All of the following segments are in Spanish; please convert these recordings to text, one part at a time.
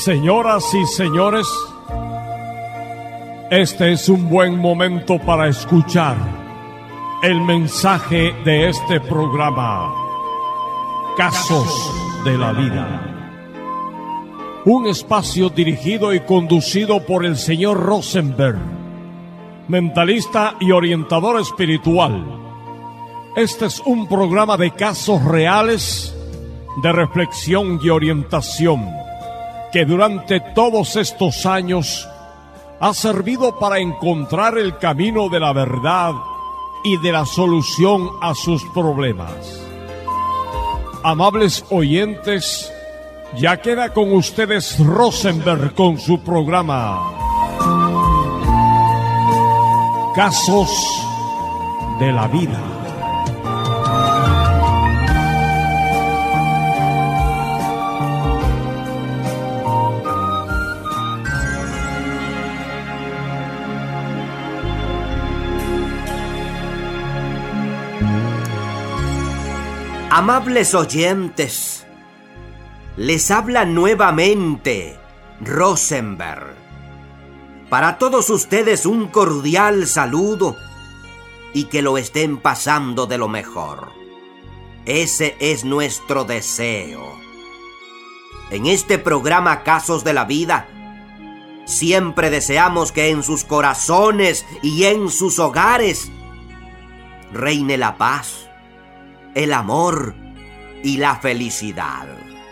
Señoras y señores, este es un buen momento para escuchar el mensaje de este programa, Casos de la Vida. Un espacio dirigido y conducido por el señor Rosenberg, mentalista y orientador espiritual. Este es un programa de casos reales, de reflexión y orientación, que durante todos estos años ha servido para encontrar el camino de la verdad y de la solución a sus problemas. Amables oyentes, ya queda con ustedes Rosenberg con su programa Casos de la Vida. Amables oyentes, les habla nuevamente Rosenberg. Para todos ustedes un cordial saludo y que lo estén pasando de lo mejor. Ese es nuestro deseo. En este programa Casos de la Vida, siempre deseamos que en sus corazones y en sus hogares reine la paz, el amor y la felicidad.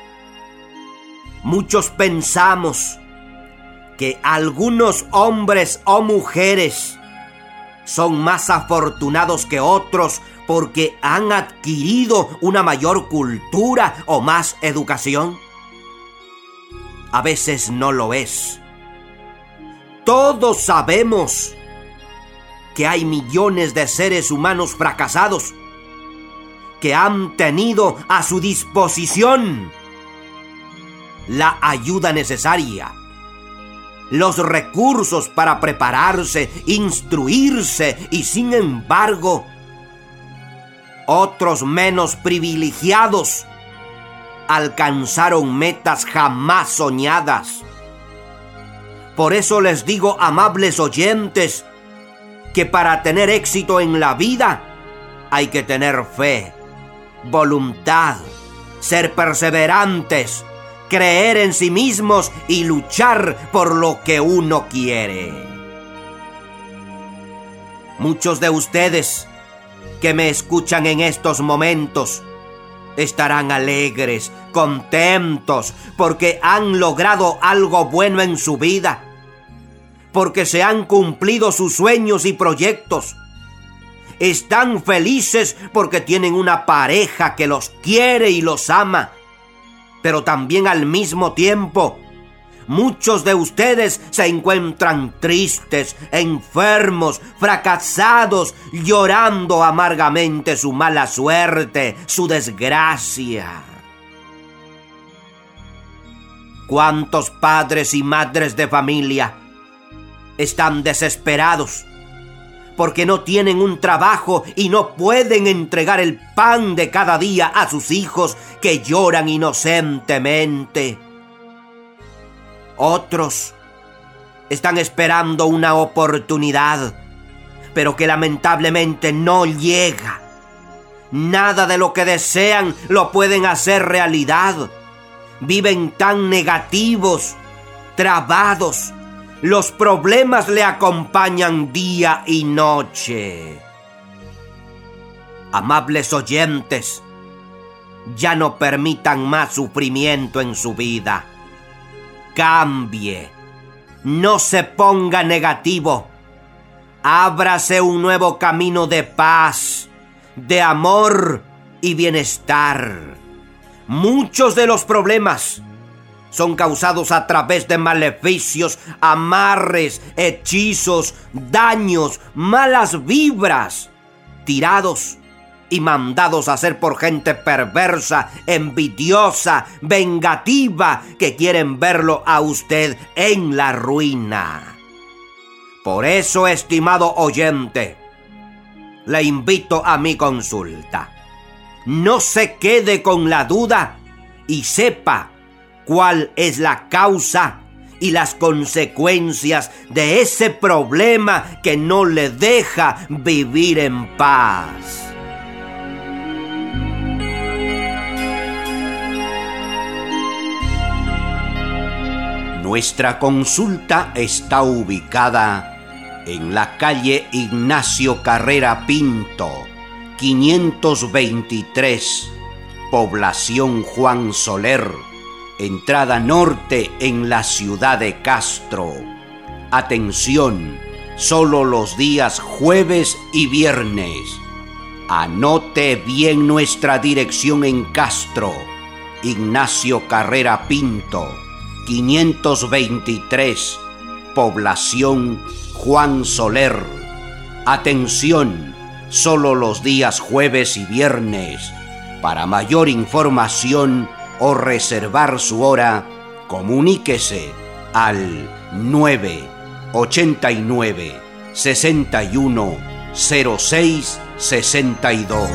Muchos pensamos que algunos hombres o mujeres son más afortunados que otros porque han adquirido una mayor cultura o más educación. A veces no lo es. Todos sabemos que hay millones de seres humanos fracasados que han tenido a su disposición la ayuda necesaria, los recursos para prepararse, instruirse, y sin embargo, otros menos privilegiados alcanzaron metas jamás soñadas. Por eso les digo, amables oyentes, que para tener éxito en la vida hay que tener fe, voluntad, ser perseverantes, creer en sí mismos y luchar por lo que uno quiere. Muchos de ustedes que me escuchan en estos momentos estarán alegres, contentos, porque han logrado algo bueno en su vida, porque se han cumplido sus sueños y proyectos. Están felices porque tienen una pareja que los quiere y los ama. Pero también al mismo tiempo, muchos de ustedes se encuentran tristes, enfermos, fracasados, llorando amargamente su mala suerte, su desgracia. ¿Cuántos padres y madres de familia están desesperados porque no tienen un trabajo y no pueden entregar el pan de cada día a sus hijos que lloran inocentemente? Otros están esperando una oportunidad, pero que lamentablemente no llega. Nada de lo que desean lo pueden hacer realidad. Viven tan negativos, trabados. Los problemas le acompañan día y noche. Amables oyentes, ya no permitan más sufrimiento en su vida. Cambie, no se ponga negativo. Ábrase un nuevo camino de paz, de amor y bienestar. Muchos de los problemas son causados a través de maleficios, amarres, hechizos, daños, malas vibras, tirados y mandados a hacer por gente perversa, envidiosa, vengativa, que quieren verlo a usted en la ruina. Por eso, estimado oyente, le invito a mi consulta. No se quede con la duda y sepa cuál es la causa y las consecuencias de ese problema que no le deja vivir en paz. Nuestra consulta está ubicada en la calle Ignacio Carrera Pinto, 523, población Juan Soler, entrada norte en la ciudad de Castro. Atención, solo los días jueves y viernes. Anote bien nuestra dirección en Castro, Ignacio Carrera Pinto, 523, población Juan Soler. Atención, solo los días jueves y viernes. Para mayor información o reservar su hora, comuníquese al 989 61 06 62.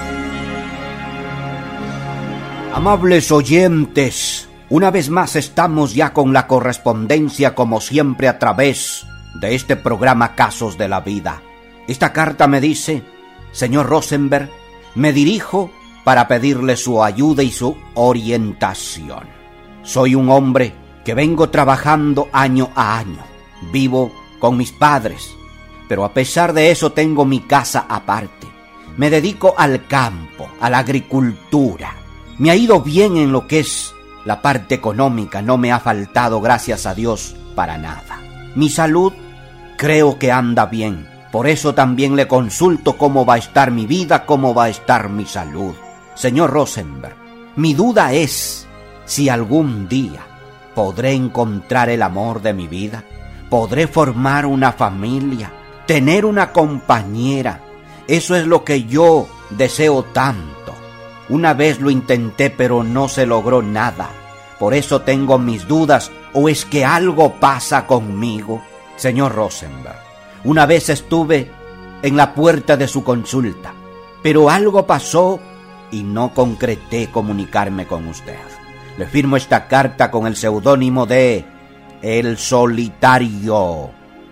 Amables oyentes, una vez más estamos ya con la correspondencia, como siempre, a través de este programa Casos de la Vida. Esta carta me dice: señor Rosenberg, me dirijo para pedirle su ayuda y su orientación. Soy un hombre que vengo trabajando año a año. Vivo con mis padres, pero a pesar de eso tengo mi casa aparte. Me dedico al campo, a la agricultura. Me ha ido bien en lo que es la parte económica, no me ha faltado, gracias a Dios, para nada. Mi salud creo que anda bien. Por eso también le consulto cómo va a estar mi vida, cómo va a estar mi salud. Señor Rosenberg, mi duda es si algún día podré encontrar el amor de mi vida, podré formar una familia, tener una compañera. Eso es lo que yo deseo tanto. Una vez lo intenté, pero no se logró nada. Por eso tengo mis dudas, ¿o es que algo pasa conmigo? Señor Rosenberg, una vez estuve en la puerta de su consulta, pero algo pasó y no concreté comunicarme con usted. Le firmo esta carta con el seudónimo de El Solitario.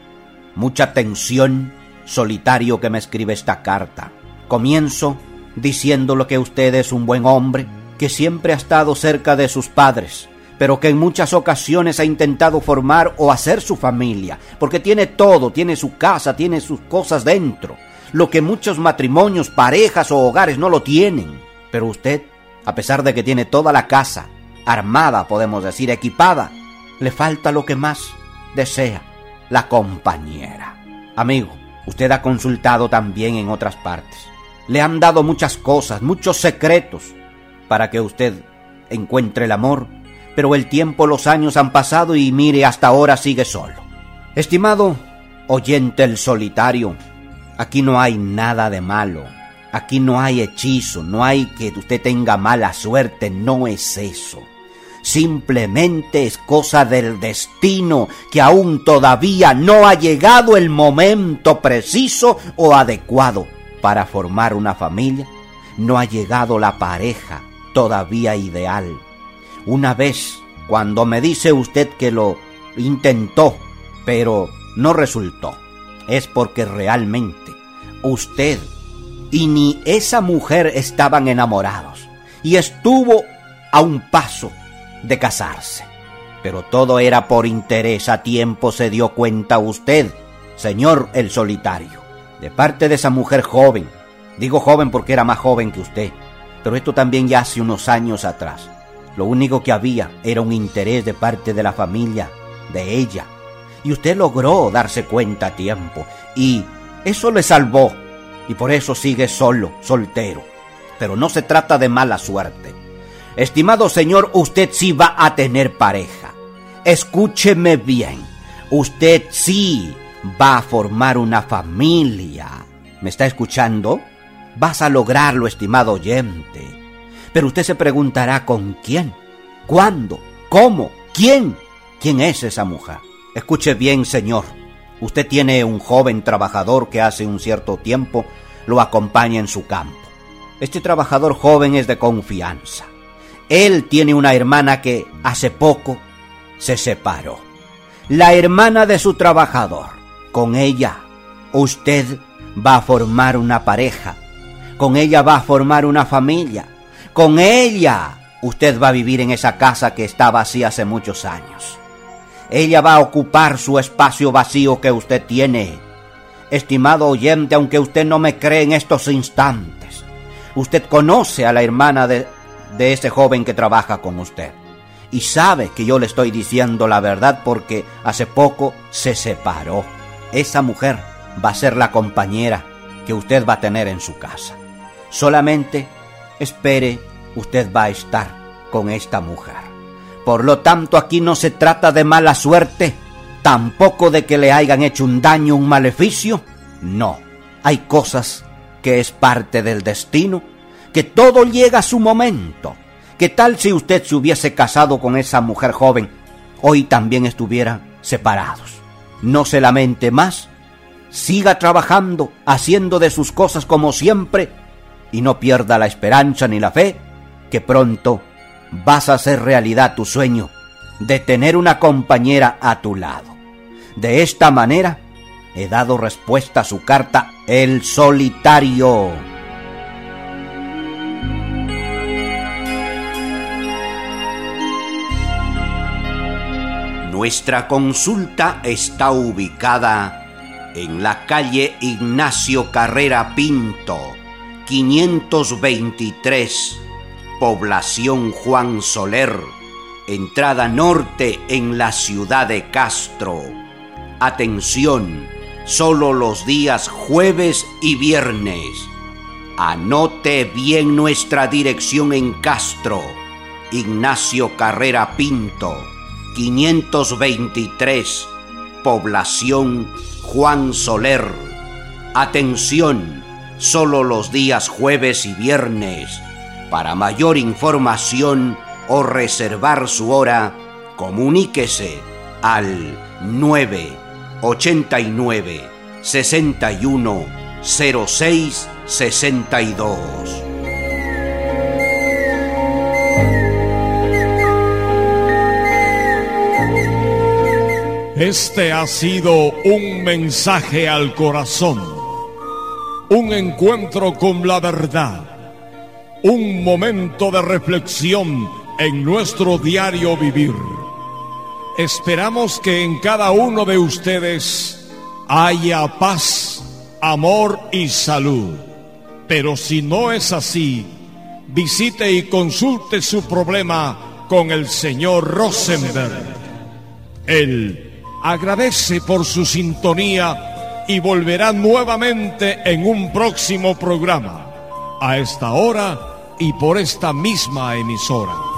Mucha atención, solitario, que me escribe esta carta. Comienzo diciéndole que usted es un buen hombre, que siempre ha estado cerca de sus padres, pero que en muchas ocasiones ha intentado formar o hacer su familia, porque tiene todo, tiene su casa, tiene sus cosas dentro, lo que muchos matrimonios, parejas o hogares no lo tienen. Pero usted, a pesar de que tiene toda la casa armada, podemos decir, equipada, le falta lo que más desea: la compañera. Amigo, usted ha consultado también en otras partes. Le han dado muchas cosas, muchos secretos para que usted encuentre el amor, pero el tiempo, los años han pasado y mire, hasta ahora sigue solo. Estimado oyente El Solitario, aquí no hay nada de malo, aquí no hay hechizo, no hay que usted tenga mala suerte, no es eso. Simplemente es cosa del destino, que aún todavía no ha llegado el momento preciso o adecuado para formar una familia. No ha llegado la pareja todavía ideal. Una vez, cuando me dice usted que lo intentó, pero no resultó, es porque realmente usted y ni esa mujer estaban enamorados, y estuvo a un paso de casarse. Pero todo era por interés. A tiempo se dio cuenta usted, señor El Solitario, de parte de esa mujer joven. Digo joven porque era más joven que usted, pero esto también ya hace unos años atrás. Lo único que había era un interés de parte de la familia de ella, y usted logró darse cuenta a tiempo, y eso le salvó, y por eso sigue solo, soltero. Pero no se trata de mala suerte. Estimado señor, usted sí va a tener pareja. Escúcheme bien, usted sí va a formar una familia. ¿Me está escuchando? Vas a lograrlo, estimado oyente. Pero usted se preguntará: ¿con quién? ¿Cuándo? ¿Cómo? ¿Quién? ¿Quién es esa mujer? Escuche bien, señor. Usted tiene un joven trabajador que hace un cierto tiempo lo acompaña en su campo. Este trabajador joven es de confianza. Él tiene una hermana que hace poco se separó. La hermana de su trabajador. Con ella usted va a formar una pareja. Con ella va a formar una familia. Con ella usted va a vivir en esa casa que está vacía hace muchos años. Ella va a ocupar su espacio vacío que usted tiene. Estimado oyente, aunque usted no me cree en estos instantes, usted conoce a la hermana de ese joven que trabaja con usted. Y sabe que yo le estoy diciendo la verdad porque hace poco se separó. Esa mujer va a ser la compañera que usted va a tener en su casa. Solamente espere, usted va a estar con esta mujer. Por lo tanto, aquí no se trata de mala suerte, tampoco de que le hayan hecho un daño, un maleficio. No, hay cosas que es parte del destino, que todo llega a su momento. ¿Qué tal si usted se hubiese casado con esa mujer joven? Hoy también estuvieran separados. No se lamente más, siga trabajando, haciendo de sus cosas como siempre, y no pierda la esperanza ni la fe, que pronto vas a hacer realidad tu sueño de tener una compañera a tu lado. De esta manera, he dado respuesta a su carta El Solitario. Nuestra consulta está ubicada en la calle Ignacio Carrera Pinto, 523, población Juan Soler, entrada norte en la ciudad de Castro. Atención, solo los días jueves y viernes. Anote bien nuestra dirección en Castro, Ignacio Carrera Pinto, 523, población Juan Soler. Atención, solo los días jueves y viernes. Para mayor información o reservar su hora, comuníquese al 989 61 06 62. Este ha sido un mensaje al corazón, un encuentro con la verdad, un momento de reflexión en nuestro diario vivir. Esperamos que en cada uno de ustedes haya paz, amor y salud. Pero si no es así, visite y consulte su problema con el señor Rosenberg. Él agradece por su sintonía y volverá nuevamente en un próximo programa, a esta hora y por esta misma emisora.